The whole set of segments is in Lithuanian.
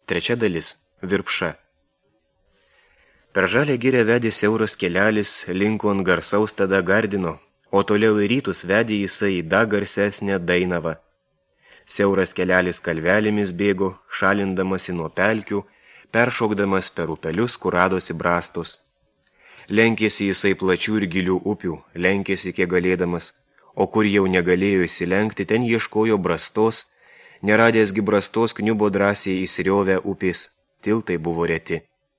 Trečia dalis – Virpša. Per žalę girią vedė siauras kelelis linkon garsaus tada Gardino, o toliau į rytus vedė jisai į dar garsesnę Dainavą. Siauras kelelis kalvelėmis bėgo, šalindamasi nuo pelkių, peršokdamas per upelius, kur radosi brastos. Lenkėsi jisai plačių ir gilių upių, lenkėsi kiek galėdamas, o kur jau negalėjo įsilenkti, ten ieškojo brastos, neradęsgi brastos kniubo drąsiai įsiriovę upės, tiltai buvo reti.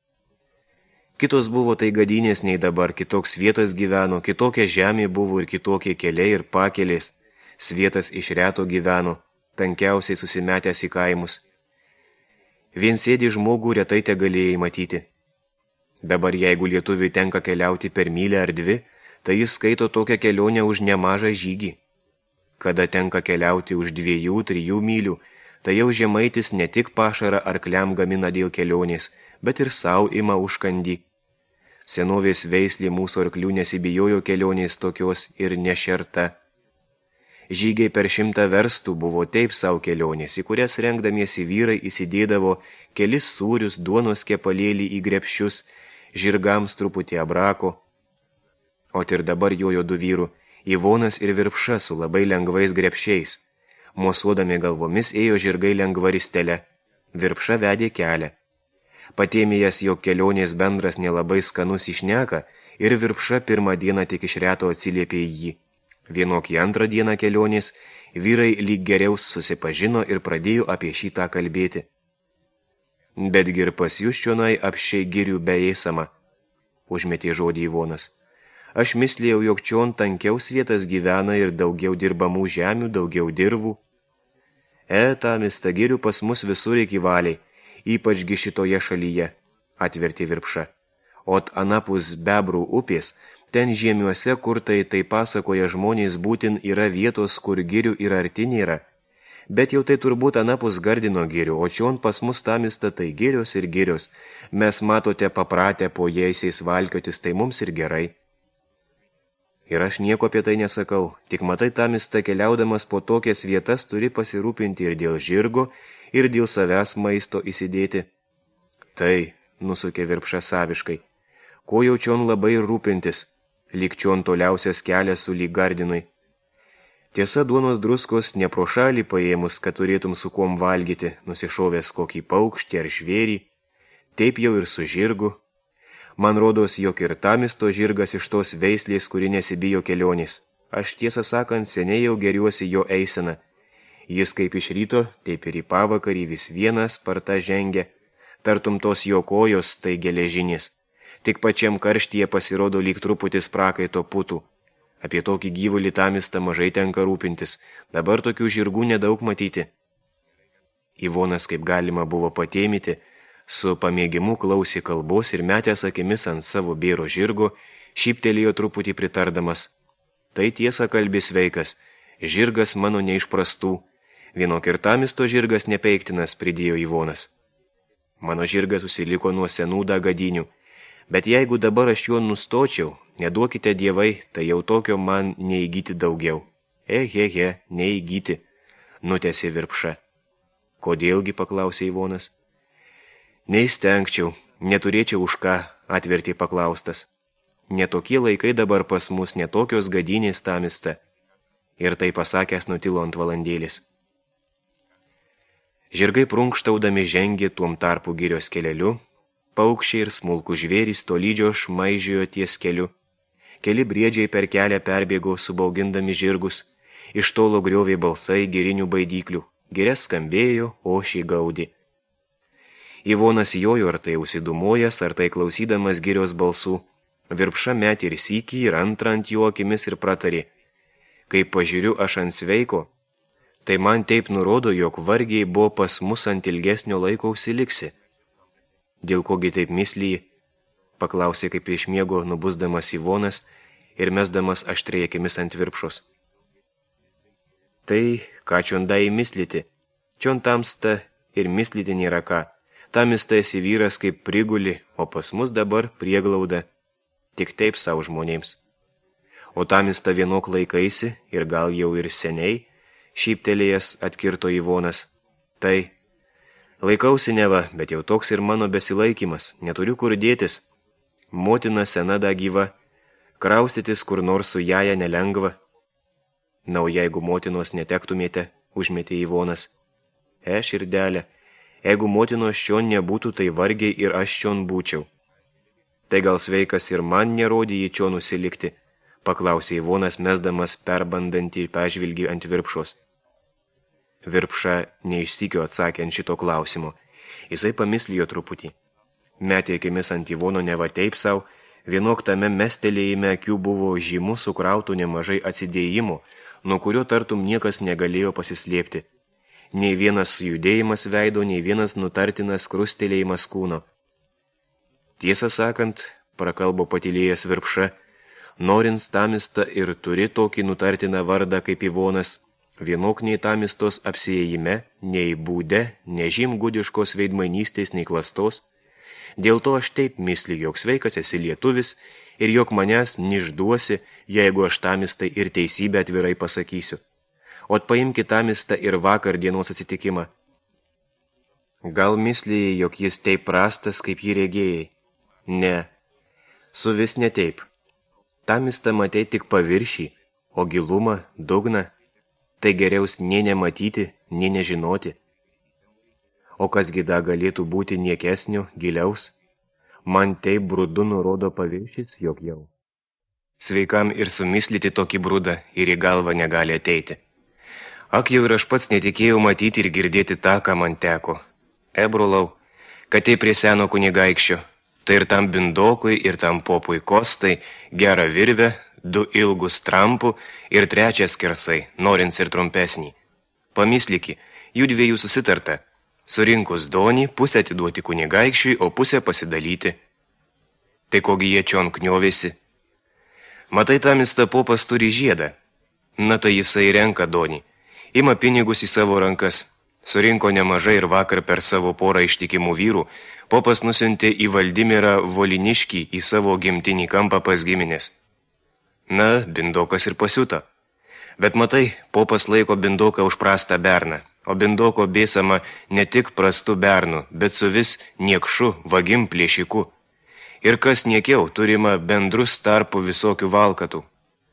Kitos buvo tai gadynės nei dabar, kitoks vietas gyveno, kitokia žemė buvo ir kitokie keliai ir pakelės, svietas iš reto gyveno, tankiausiai susimetęs į kaimus. Vien sėdi žmogų retai te galėjai matyti. Dabar jeigu lietuviui tenka keliauti per mylę ar dvi, tai jis skaito tokią kelionę už nemažą žygį. Kada tenka keliauti už 2-3 mylių, tai jau žemaitis ne tik pašarą arkliam gamina dėl kelionės, bet ir sau ima užkandį. Senovės veislė mūsų arklių nesibijojo kelionės tokios ir nešerta. Žygiai per 100 verstų buvo taip savo kelionės, į kurias rengdamiesi vyrai įsidėdavo kelis sūrius, duonos kepalėlį į grepščius, žirgams truputį abrako. O ir dabar jojo 2 vyrų, Ivonas ir Virpša su labai lengvais grepšiais. Mosuodami galvomis ėjo žirgai lengva ristele. Virpša vedė kelią. Patėmėjęs jo kelionės bendras nelabai skanus išneka ir Virpša pirmą dieną tik iš reto atsiliepė į jį. Vienokį antrą dieną kelionės vyrai lyg geriau susipažino ir pradėjo apie šitą kalbėti. Betgi ir pas jūs čionai apšiai girių beėsama, užmetė žodį Ivonas. Aš mislėjau, jog čion tankiau svietas gyvena ir daugiau dirbamų žemių, daugiau dirvų. Tamista girių pas mus visur iki valiai, ypačgi šitoje šalyje, atvertė Virpša. Ot anapus Bebrų upės, ten žiemiuose, kur tai pasakoja žmonės, būtin yra vietos, kur girių ir arti nėra. Bet jau tai turbūt anapus Gardino girių, o čion pas mus Tamista tai girios ir girios. Mes matote papratę po jaisiais valkiotis, tai mums ir gerai. Ir aš nieko apie tai nesakau, tik matai Tamista keliaudamas po tokias vietas turi pasirūpinti ir dėl žirgo, ir dėl savęs maisto įsidėti. Tai, nusukė Virpša saviškai, ko jau čion labai rūpintis, lyg čion toliausias kelias su lyg Gardinui. Tiesa, duonos druskos ne pro šalį paėmus, kad turėtum su kuom valgyti, nusišovęs kokį paukštį ar žvėrį, taip jau ir su žirgu. Man rodos, jog ir Tamisto žirgas iš tos veislės, kuri nesibijo kelionės. Aš tiesą sakant, seniai jau geriuosi jo eiseną. Jis kaip iš ryto, taip ir į pavakarį vis vienas sparta žengia, tartum tos jo kojos tai geležinės. Tik pačiam karštyje pasirodo lyg truputis prakaito putų. Apie tokį gyvulį Tamistą mažai tenka rūpintis, dabar tokių žirgų nedaug matyti. Ivonas kaip galima buvo patėmyti, su pamėgimu klausė kalbos ir metęs akimis ant savo bėro žirgo, šyptelėjo truputį pritardamas. Tai tiesa kalbis veikas, žirgas mano neišprastų, vienok ir Tamisto žirgas nepeiktinas, pridėjo Ivonas. Mano žirgas užsiliko nuo senų dagadinių, bet jeigu dabar aš juo nustočiau, neduokite dievai, tai jau tokio man neįgyti daugiau. Neįgyti, nutęsė Virpša. Kodėlgi, paklausė Ivonas. Neįstengčiau, neturėčiau už ką, atvertė paklaustas. Netokie laikai dabar pas mus, netokios gadynės Tamista. Ir tai pasakęs nutilo ant valandėlis. Žirgai prunkštaudami žengė tuom tarpu girios keleliu, paukščiai ir smulkų žvėrys tolydžio šmaižiojo ties keliu. Keli briedžiai per kelią perbėgo subaugindami žirgus, iš tolo griovė balsai girinių baidyklių, girias skambėjo, ošiai gaudė. Ivonas jojo, ar tai užsidumojęs, ar tai klausydamas girios balsų. Virpša metė ir sykį, ir antrą ant jo akimis ir pratarė. Kai pažiūriu aš ant sveiko, tai man taip nurodo, jog vargiai buvo pas mus ant ilgesnio laiko užsiliksi. Dėl kogi taip mislyji, paklausė kaip iš miego nubusdamas Ivonas ir mesdamas aštriai akimis ant Virpšos. Tai, ką čiondai mislyti, čion Tamsta ir mislyti nėra ką. Tamista esi vyras kaip priguli, o pas mus dabar prieglauda. Tik taip savo žmonėms. O Tamista vienok laikaisi, ir gal jau ir seniai, šyptelėjęs atkirto Ivonas. Tai, Laikausi neva, bet jau toks ir mano besilaikymas, neturiu kur dėtis. Motina sena da gyva, kraustytis kur nors su jaja nelengva. Na, o jeigu motinos netektumėte, užmetė Ivonas. Širdelė, jeigu motinos čion nebūtų, tai vargiai ir aš čion būčiau. Tai gal sveikas ir man nerodė jį čion nusilikti, paklausė Ivonas, mesdamas perbandantį pežvilgį ant Virpšos. Virpša neišsykio atsakė ant šito klausimo. Jisai pamislijo truputį. Metė akimis ant Ivono neva taip sau, vienok tame mestelėjime akių buvo žymų sukrautų nemažai atsidėjimų, nuo kurio tartum niekas negalėjo pasislėpti. Nei vienas judėjimas veido, nei vienas nutartinas krustelėjimas kūno. Tiesą sakant, prakalbo patylėjęs Virpša, norint Tamistą ir turi tokį nutartiną vardą kaip Ivonas, vienok nei Tamistos apsiėjime, nei būde, nežym gudiškos veidmainystės, nei klastos. Dėl to aš taip misliu, jog sveikas esi lietuvis ir jog manęs nižduosi, jeigu aš Tamistai ir teisybę atvirai pasakysiu. Ot paimki Tamistą ir vakar dienos atsitikimą. Gal mislijai, jog jis taip prastas, kaip jį regėjai? Ne, su vis ne taip. Tamistą matei tik paviršį, o gilumą, dugną, tai geriaus nei nematyti, nei nežinoti. O kas gida galėtų būti niekesnio, giliaus? Man taip brudu nurodo paviršis, jog jau. Sveikam ir sumislyti tokį brudą ir į galvą negali ateiti. Ak, jau ir aš pats netikėjau matyti ir girdėti tą, ką man teko. Brolau, kad tai prie seno kunigaikščio, tai ir tam bindokui, ir tam popui kostai, gerą virvę, 2 ilgus trampų ir 3 skersai, norint ir trumpesnį. Pamislyki, jų 2 susitarta. Surinkus donį, pusę atiduoti kunigaikščiui, o pusę pasidalyti. Tai kogi jie čion kniovėsi? Matai, Tamista popas turi žiedą. Na tai jisai renka donį. Ima pinigus į savo rankas. Surinko nemažai ir vakar per savo porą ištikimų vyrų. Popas nusiuntė į Valdimirą Voliniškį į savo gimtinį kampą pas giminės. Na, bindokas ir pasiuto. Bet matai, popas laiko bindoką už prastą berną. O bindoko bėsama ne tik prastu bernu, bet su vis niekšu, vagim plėšiku. Ir kas niekiau, turima bendrus tarpų visokių valkatų.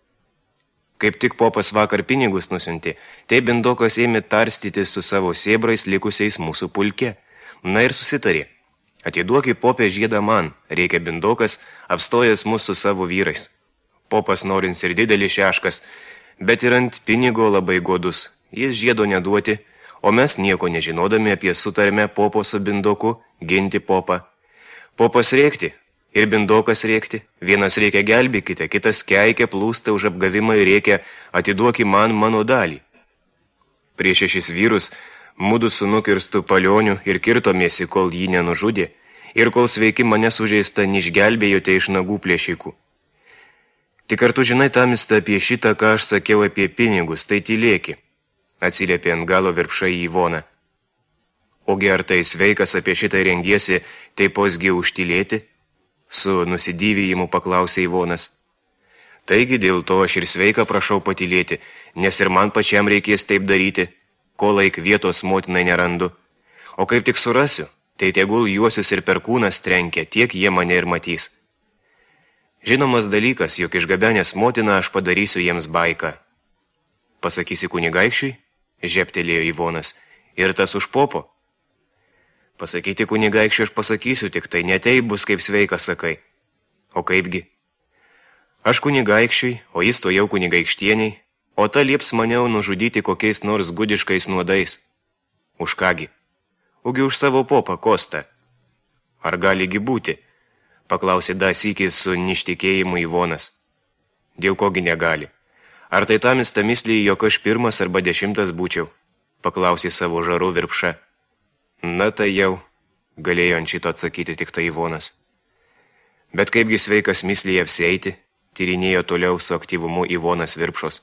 Kaip tik popas vakar pinigus nusiuntė, tai bindokas ėmė tarstytis su savo sėbrais likusiais mūsų pulke. Na ir susitarė. Atiduoki popė žiedą man, reikia bindokas, apstojęs mūsų savo vyrais. Popas norins ir didelis šeškas, bet ir ant pinigo labai godus. Jis žiedo neduoti, o mes nieko nežinodami apie sutarmę popo su bindoku ginti popą. Popas rėkti ir bindokas rėkti. Vienas reikia gelbėkite, kitas keikia plūsta už apgavimą ir reikia atiduoki man mano dalį. Prieš 6 vyrus mudu su nukirstu palioniu ir kirtomėsi, kol jį nenužudė ir kol sveiki mane sužeista neišgelbėjote iš nagų plėšikų. Tik ar tu žinai, Tamista, apie šitą, ką aš sakiau apie pinigus, tai tylėki. Atsiliepė ant galo Virpša į Ivoną. Ogi ar tai sveikas apie šitą rengiesi, tai posgi užtylėti? Su nusidyvijimu paklausė Ivonas. Taigi dėl to aš ir sveiką prašau patylėti, nes ir man pačiam reikės taip daryti, ko laik vietos motinai nerandu. O kaip tik surasiu, tai tegul juosius ir per kūnas trenkia, tiek jie mane ir matys. Žinomas dalykas, jog išgabenęs motiną aš padarysiu jiems baiką. Pasakysi kunigaikščiui? Žeptelėjo Ivonas. Ir tas už popo? Pasakyti kunigaikščiui aš pasakysiu, tik tai netei bus kaip sveikas sakai. O kaipgi? Aš kunigaikščiui, o jis to jau kunigaikštieniai, o ta lieps maniau nužudyti kokiais nors gudiškais nuodais. Už kągi? Ugi už savo popą Kostą. Ar galigi būti? Paklausė dasykį su ništikėjimu Ivonas. Dėl kogi negali? Ar tai Tamista misliai, jog aš 1 arba 10 būčiau? Paklausė savo žaru Virpša. Na tai jau, galėjo ant šito atsakyti tik tai Ivonas. Bet kaipgi sveikas misliai apsieiti, tyrinėjo toliau su aktyvumu Ivonas Virpšos.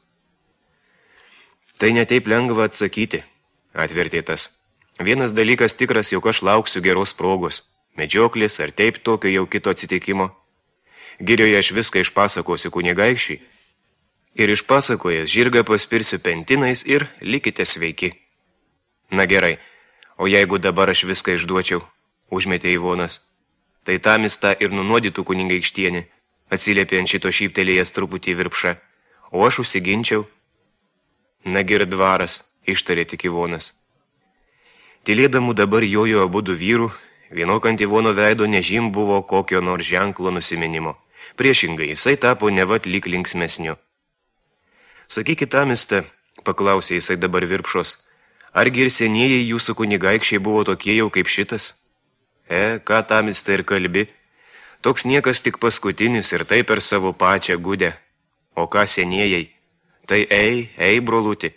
Tai netaip lengva atsakyti, atvertė tas. Vienas dalykas tikras, jog aš lauksiu geros progos, medžioklės ar taip tokio jau kito atsitikimo. Girioje aš viską išpasakosiu kunigaikščiui. Ir išpasakojęs žirgą paspirsiu pentinais ir likite sveiki. Na gerai, O jeigu dabar aš viską išduočiau, užmetė Ivonas, tai Tamistą ir nunuodytų kunigaikštienį, atsiliepė ant šito šyptelėjęs truputį Virpša, o aš užsiginčiau. Nagi ir dvaras, ištarė tik Ivonas. Tylėdamų dabar jojo abudu vyrų, vienok ant Ivono veido nežym buvo kokio nors ženklo nusiminimo. Priešingai, jisai tapo nevat lyg linksmesniu. Sakykit, Tamistą, paklausė jisai dabar Virpšos, argi ir senieji jūsų kunigaikščiai buvo tokie jau kaip šitas? Ką Tamistą ir kalbi? Toks niekas tik paskutinis ir tai per savo pačią gudę. O ką seniejai? Tai ei, broluti.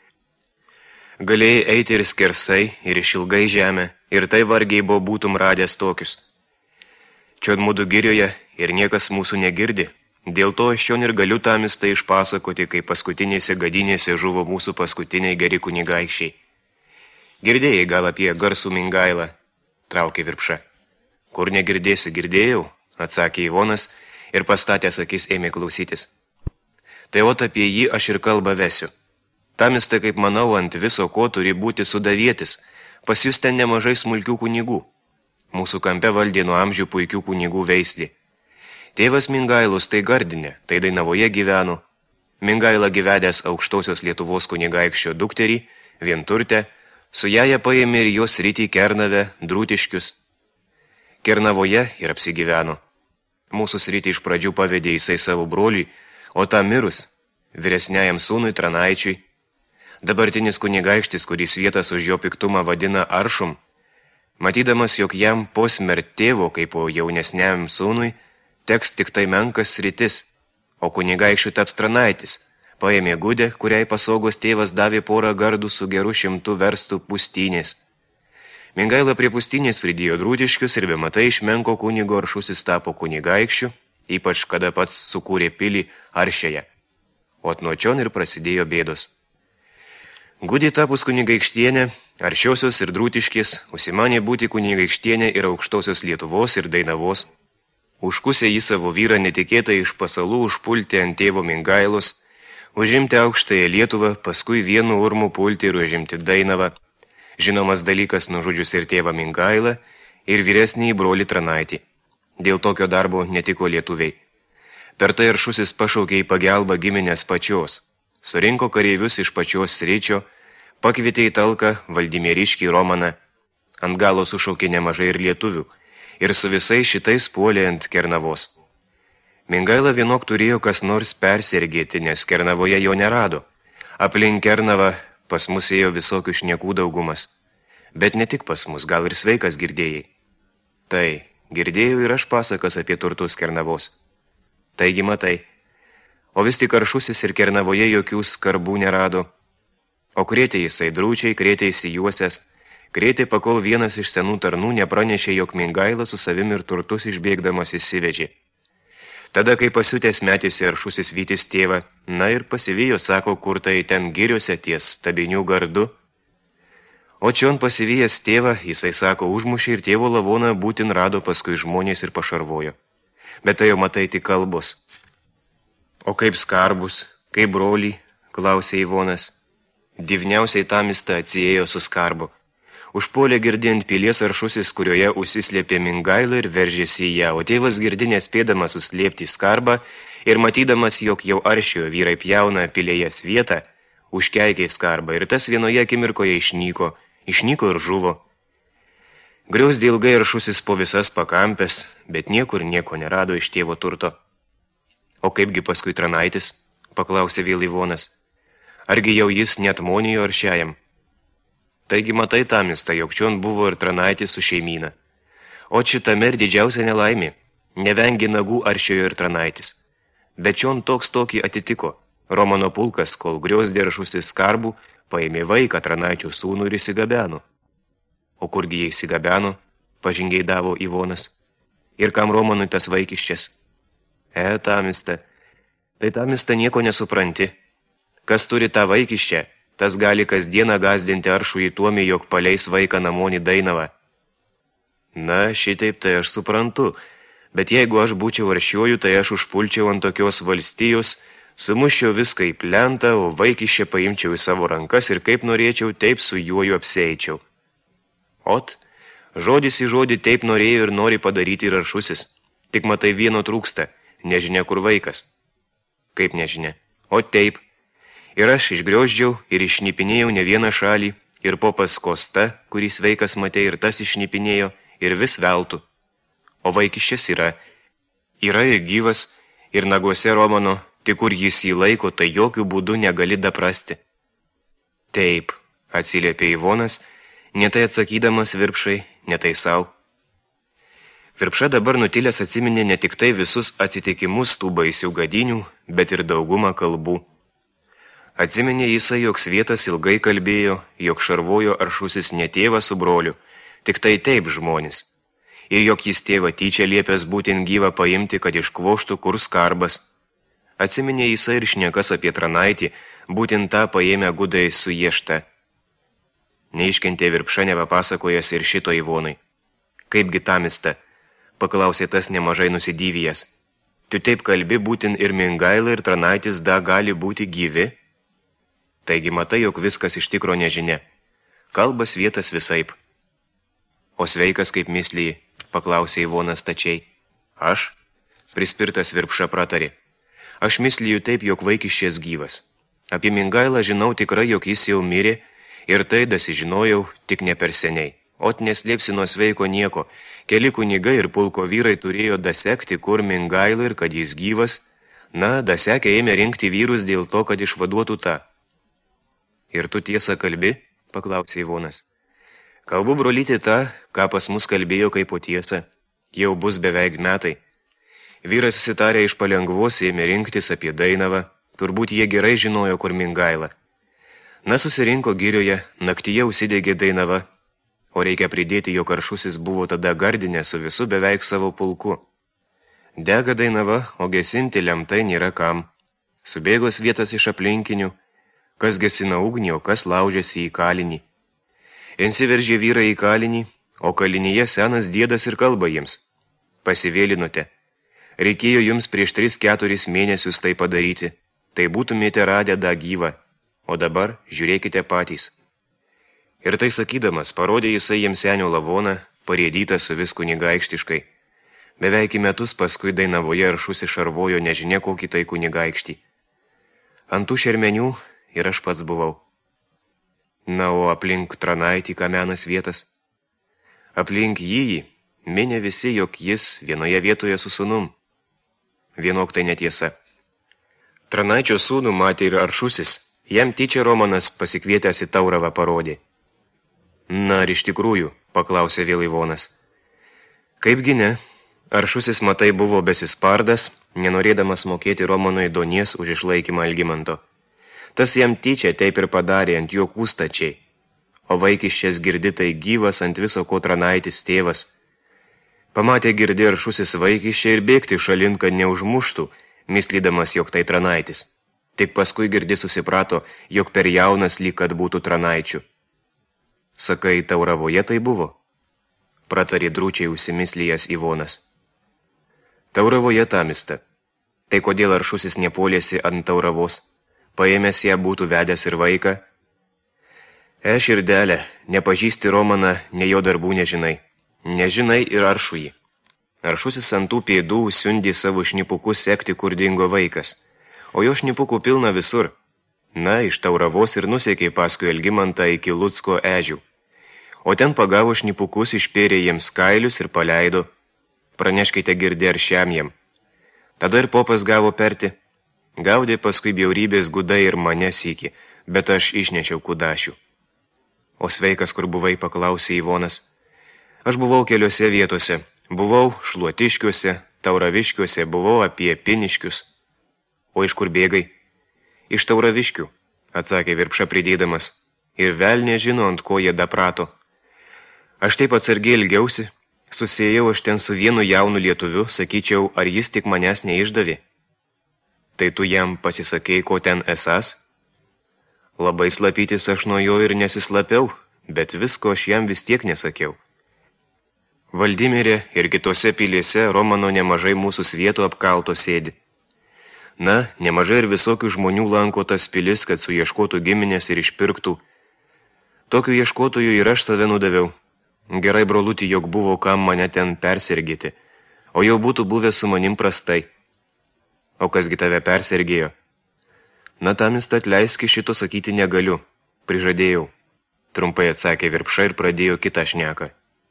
Galėjai eiti ir skersai, ir išilgai žemę, ir tai vargiai buvo būtum radęs tokius. Čion mūdų girioje ir niekas mūsų negirdi. Dėl to aš čion ir galiu Tamistą išpasakoti, kai paskutinėse gadynėse žuvo mūsų paskutiniai geri kunigaikščiai. Girdėjai gal apie garsų Mingailą, traukė Virpša. Kur negirdėsi, girdėjau, atsakė Ivonas ir pastatęs akis ėmė klausytis. Tai ot apie jį aš ir kalbą vesiu. Tamistą, kaip manau, ant viso ko turi būti sudavietis, pas jūs ten nemažai smulkių kunigų. Mūsų kampe valdė nuo amžių puikių kunigų veislį. Tėvas Mingailus tai Gardine, tai Dainavoje gyveno. Mingaila gyvedęs aukštosios Lietuvos kunigaikščio dukterį, vienturtę, su jaja paėmė ir jos rytį Kernavę, Drūtiškius. Kernavoje ir apsigyveno. Mūsų sritį iš pradžių pavedė jisai savo broliui, o tą mirus, vyresniajam sūnui Tranaičiui. Dabartinis kunigaikštis, kuris vietas už jo piktumą vadina Aršum, matydamas, jog jam po smert tėvo, kaip po jaunesniam sūnui, teks tik tai menkas sritis, o kunigaikščių taps Tranaitis, paėmė gudę, kuriai pasogos tėvas davė porą gardų su geru 100 verstų pustynės. Mingaila prie pustynės pridėjo Drūtiškius ir be matai iš menko kunigo Aršusis tapo kunigaikščiu, ypač kada pats sukūrė pilį Aršėje. O nuo čion ir prasidėjo bėdos. Gudė tapus kunigaikštienė, Aršiosios ir Drūtiškės užsimanė būti kunigaikštienė ir aukštosios Lietuvos ir Dainavos. Užkusė jį savo vyrą netikėtai iš pasalų užpulti ant tėvo Mingailos, užimti aukštąją Lietuvą, paskui vienu urmu pulti ir užimti Dainavą. Žinomas dalykas nužudžius ir tėvą Mingailą ir vyresnį brolį Tranaitį. Dėl tokio darbo netiko lietuviai. Per tai Aršusis pašaukė į pagelbą giminės pačios. Surinko kareivius iš pačios sričio, pakvietė į talką Valdimieriškį Romaną. Ant galo sušaukė nemažai ir lietuvių. Ir su visais šitais puolė ant Kernavos. Mingaila vienok turėjo kas nors persergėti, nes Kernavoje jo nerado. Aplink Kernavą pas mus ėjo visokių šnekų daugumas. Bet ne tik pas mus, gal ir sveikas girdėjai. Tai, girdėjau ir aš pasakas apie turtus Kernavos. Taigi matai, o vis tik Aršusis ir Kernavoje jokių skarbų nerado. O krėtė jisai Drūčiai, krėtė įsijuosęs, krėtė pakol vienas iš senų tarnų nepranešė, jog Mingaila su savim ir turtus išbėgdamas įsivežė. Tada, kai pasiutęs metėsi Aršusis vytis tėvą, na ir pasivijo, sako, kur tai ten giriuose ties Stabinių gardu. O čion pasivijęs tėvą, jisai sako, užmušė ir tėvo lavoną būtin rado paskui žmonės ir pašarvojo. Bet tai jau matai tik kalbos. O kaip skarbus, kaip broliai, klausė Ivonas. Divniausiai Tamistą atsiėjo su skarbu. Užpuolė girdint pilies Aršusis, kurioje užsislėpė Mingaila ir veržėsi į ją, o tėvas girdinės spėdamas suslėpti skarbą ir matydamas, jog jau Aršio vyrai pjauna pilėjas vietą, užkeikė skarbą ir tas vienoje akimirkoje išnyko ir žuvo. Griausdė ilgai Aršusis po visas pakampės, bet niekur nieko nerado iš tėvo turto. O kaipgi paskui Tranaitis, paklausė vėl Ivonas. Argi jau jis net monijo Aršiajam? Taigi matai Tamistą, jog čion buvo ir Tranaitis su šeimyna. O šitame ir didžiausia nelaimė. Nevengi nagų Aršiojo ir Tranaitis. Bet čion toks tokį atitiko. Romano pulkas, kol griausdė Aršusis skarbų, paėmė vaiką Tranaičio sūnų ir įsigabeno. O kurgi jie įsigabeno, pažingeidavo Ivonas. Ir kam Romanui tas vaikiščias? Tamista, tai Tamista nieko nesupranti. Kas turi tą vaikiščią, tas gali kasdieną gazdinti Aršųjį tuomį, jog paleis vaiką namon į Dainavą. Na, šitaip tai aš suprantu, bet jeigu aš būčiau Aršiuoju, tai aš užpulčiau ant tokios valstijos, sumuščiau viską į plentą, o vaikiščią paimčiau į savo rankas ir kaip norėčiau, taip su juoju apsieičiau. Ot, žodis į žodį taip norėjo ir nori padaryti ir Aršusis. Tik matai vieno trūksta, nežinia kur vaikas. Kaip nežinia? O taip. Ir aš išgrioždžiau ir išnipinėjau ne vieną šalį, ir popas Kosta, kurį sveikas matė, ir tas išnipinėjo, ir vis veltų. O vaikiščias yra ir gyvas, ir naguose Romano, tik kur jis jį laiko, tai jokių būdų negali daprasti. Taip, atsiliepė Ivonas, netai atsakydamas Virpšai, netai sau. Virpša dabar nutilęs atsiminė ne tik tai visus atsitikimus tų baisių gadinių, bet ir daugumą kalbų. Atsiminė jisai, jog Svietas ilgai kalbėjo, jog šarvojo Aršusis ne tėvas su broliu, tik tai taip žmonės. Ir jog jis tėvą tyčia liepęs būtin gyvą paimti, kad iškvoštų kur skarbas. Atsiminė jisai ir šnekas apie Tranaitį, būtin tą paėmę gudai su Ješta. Neiškentė Virpša nepapasakojas ir šito Ivonui. Kaipgi tamista, paklausė tas nemažai nusidyvijas. Tu taip kalbi, būtin ir Mingaila ir Tranaitis da gali būti gyvi? Taigi matai, jog viskas iš tikro nežinia. Kalba Svietas visaip. O sveikas kaip mislijai, paklausė Ivonas tačiai. Aš? Prispirtas Virpša pratarė. Aš mislijų taip, jog vaikiščias gyvas. Apie Mingailą žinau tikrai, jog jis jau mirė, ir tai dasižinojau tik ne per seniai. Ot neslėpsi nuo sveiko nieko. Keli kunigai ir pulko vyrai turėjo dasekti, kur Mingaila ir kad jis gyvas. Na, dasekę ėmė rinkti vyrus dėl to, kad išvaduotų tą. Ir tu tiesą kalbi? Paklausė Ivonas. Kalbu brolyti tą, ką pas mus kalbėjo kaip po tiesą. Jau bus beveik metai. Vyras susitarė iš palengvos, ėmė rinktis apie Dainavą. Turbūt jie gerai žinojo, kur Mingaila. Na, susirinko girioje, naktyje užsidegė Dainava. O reikia pridėti, jog Aršusis buvo tada gardinė su visu beveik savo pulku. Dega Dainava, o gesinti lemtai nėra kam. Subėgos vietas iš aplinkinių, kas gesina ugnį, o kas laužėsi į kalinį. Insiveržė vyrai į kalinį, o kalinyje senas diedas ir kalba jiems. Pasivėlinote. Reikėjo jums prieš 3-4 mėnesius tai padaryti, tai būtumėte radę da gyvą, o dabar žiūrėkite patys. Ir tai sakydamas, parodė jisai jiems senio lavoną, parėdytą su vis kunigaikštiškai. Beveik metus paskui Dainavoje Aršusis šarvojo nežinia kokį tai kunigaikštį. Ant tų šermenių ir aš pats buvau. Na, o aplink Tranaitį kamenas vietas. Aplink jį minė visi, jog jis vienoje vietoje su sūnum. Vienok tai netiesa. Tranaičio sūnų matė ir Aršusis, jam tyčia Romanas pasikvietęs į Tauravą parodė. Na, ar iš tikrųjų, paklausė vėl Ivonas. Kaipgi ne, Aršusis matai buvo besispardas, nenorėdamas mokėti Romanui donies už išlaikymą Algimanto. Tas jam tyčia taip ir padarė ant jo kūstačiai, o vaikiščias girdi tai gyvas ant viso ko Tranaitis tėvas. Pamatė girdi Aršusis vaikiščią ir bėgti šalin, kad neužmuštų, mislydamas, jog tai Tranaitis. Tik paskui girdi susiprato, jog per jaunas lyg kad būtų Tranaičių. Sakai, Tauravoje tai buvo? Pratarė drūčiai užsimislijęs Ivonas. Tauravoje tamista. Tai kodėl Aršusis nepolėsi ant Tauravos? Paėmęs ją būtų vedęs ir vaiką? Širdelė, nepažįsti Romaną, ne jo darbų nežinai. Nežinai ir Aršųjį. Aršusis ant tų pėdų siundė savo šnipukus sekti, kur dingo vaikas. O jo šnipukų pilna visur. Na, iš Tauravos ir nusekė paskui Algimantą iki Lucko ežių. O ten pagavo šnipukus, išpėrė jiems kailius ir paleido. Praneškite girdi ar šiam jam. Tada ir popas gavo perti. Gaudė paskui bjaurybės gudai ir mane sykį, bet aš išnešiau kudašių. O sveikas, kur buvai, paklausė Ivonas. Aš buvau keliose vietose. Buvau Šluotiškiuose, Tauraviškiuose, buvau apie Piniškius. O iš kur bėgai? Iš Tauraviškių, atsakė Virpša pridėdamas. Ir velnė žino, ant ko jie daprato. Aš taip atsargiai ilgiausi, susėjau aš ten su vienu jaunu lietuviu, sakyčiau, ar jis tik manęs neišdavė. Tai tu jam pasisakei, ko ten esas? Labai slapytis aš nuo jo ir nesislapiau, bet visko aš jam vis tiek nesakiau. Valdimirė ir kitose pilėse Romano nemažai mūsų svietų apkalto sėdi. Na, nemažai ir visokių žmonių lanko tas pilis, kad suieškotų giminės ir išpirktų. Tokių ieškotojų ir aš save nudaviau. Gerai, brolutį, jog buvo kam mane ten persergėti, o jau būtų buvę su manim prastai. O kasgi tave persergėjo? Na, tamist atleiski, šito sakyti negaliu. Prižadėjau. Trumpai atsakė Virpša ir pradėjo kitą šneką.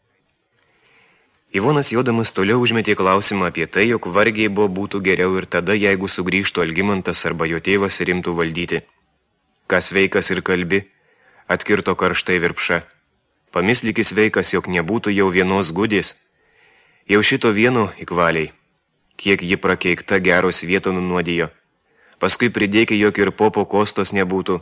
Ivonas jodamas toliau užmetė klausimą apie tai, jog vargiai buvo būtų geriau ir tada, jeigu sugrįžtų Algimantas arba jo tėvas ir imtų valdyti. Kas veikas ir kalbi, atkirto karštai Virpša. Pamislikis veikas, jog nebūtų jau vienos gudės. Jau šito vieno įkvaliai. Kiek ji prakeikta geros vieto nunuodijo. Paskui pridėki, jog ir popo kostos nebūtų.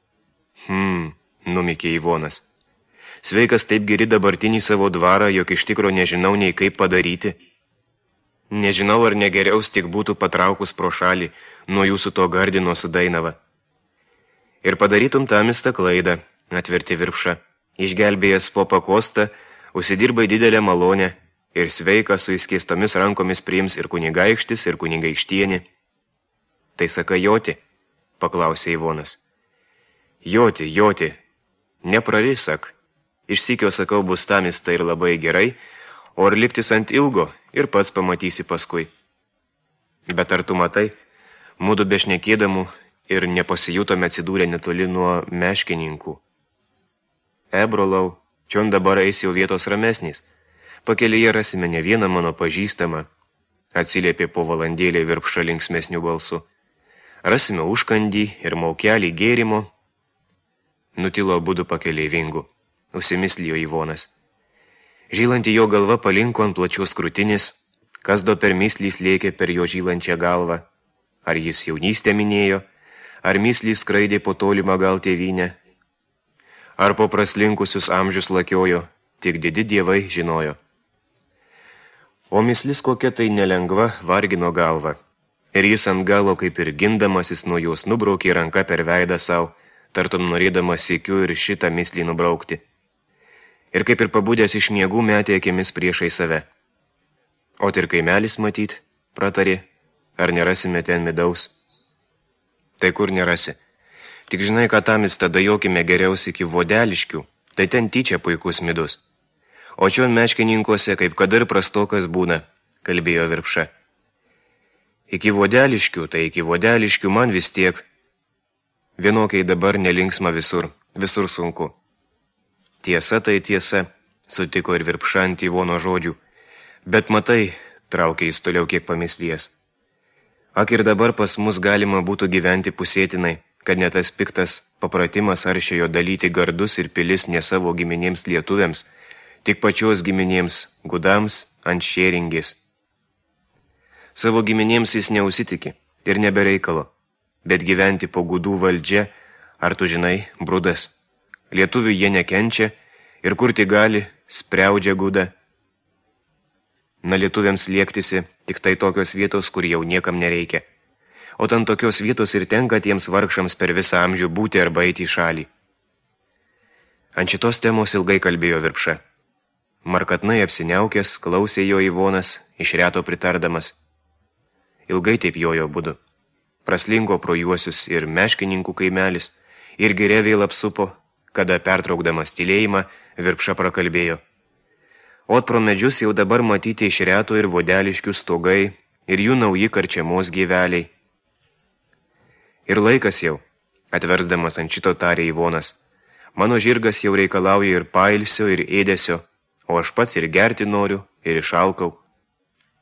Numikė Ivonas. Sveikas taip geri dabartinį savo dvarą, jog iš tikro nežinau nei kaip padaryti. Nežinau, ar negeriaus tik būtų patraukus pro šalį nuo jūsų to Gardino su Dainava. Ir padarytum tamistą klaidą, atverti Virpša. Išgelbėjęs popą kostą, užsidirbai didelę malonę ir sveiką su įskėstomis rankomis priims ir kunigaikštis, ir kunigaikštienė. Tai saka joti, paklausė Ivonas. Joti, neprarisak. Išsikio sakau, bus tamista ir labai gerai, o ar liptis ant ilgo ir pats pamatysi paskui. Bet ar tu matai, mudu bešnekėdamų ir nepasijutome atsidūrę netoli nuo meškininkų. Brolau, čion dabar eis jau vietos ramesnis. Pakelyje rasime ne vieną mano pažįstamą, atsiliepė po valandėlį Virpša linksmesnių balsų. Rasime užkandį ir maukelį gėrimo. Nutilo abudu pakeleivingu. Užsimislijo Ivonas. Žylanti jo galva palinko ant plačios krūtinės, kas do per myslys lėkė per jo žylančią galvą. Ar jis jaunystę minėjo, ar myslys skraidė po tolimą gal tėvynę, ar po praslinkusius amžius lakiojo, tik didi dievai žinojo. O myslys kokia tai nelengva vargino galvą, ir jis ant galo kaip ir gindamasis nuo jos nubraukė ranką per veidą savo, tartum norėdamas siekiu ir šitą myslį nubraukti. Ir kaip ir pabudęs iš miegų metė akimis priešai save. O ir kaimelis matyt, pratarė, ar nerasime ten midaus? Tai kur nerasi? Tik žinai, kad tamis tada jokime geriausiai iki Vodeliškių, tai ten tyčia puikus midus. O čion meškininkuose, kaip kad ir prastokas būna, kalbėjo Virpša. Iki Vodeliškių, tai iki Vodeliškių man vis tiek. Vienokiai dabar nelinksma visur sunku. Tiesa tai tiesa, sutiko ir Virpša ant Ivono žodžių. Bet matai, traukė jis toliau kiek pamislės. Ak ir dabar pas mus galima būtų gyventi pusėtinai, kad ne tas piktas papratimas aršėjo dalyti gardus ir pilis ne savo giminėms lietuviams, tik pačios giminėms gudams ant šėringės. Savo giminėms jis neusitiki ir nebereikalo, bet gyventi po gudų valdžia, ar tu žinai, brudas. Lietuvių jie nekenčia ir kur tik gali, spriaudžia gudą. Na, lietuviams liektisi tik tai tokios vietos, kur jau niekam nereikia. O ten tokios vietos ir tenka tiems vargšams per visą amžių būti arba eiti į šalį. Ant šitos temos ilgai kalbėjo Virpša. Markatnai apsiniaukęs, klausė jo Ivonas, iš reto pritardamas. Ilgai taip jojo budu. Praslinko pro juosius ir meškininkų kaimelis, ir giria vėl apsupo, kada pertraukdamas tylėjimą, Virpša prakalbėjo. Ot pro medžius jau dabar matyti iš reto ir Vodeliškių stogai, ir jų nauji karčiamos gyveliai. Ir laikas jau, atversdamas ant šito tarė Ivonas. Mano žirgas jau reikalauja ir pailsio, ir ėdesio, o aš pats ir gerti noriu, ir išalkau.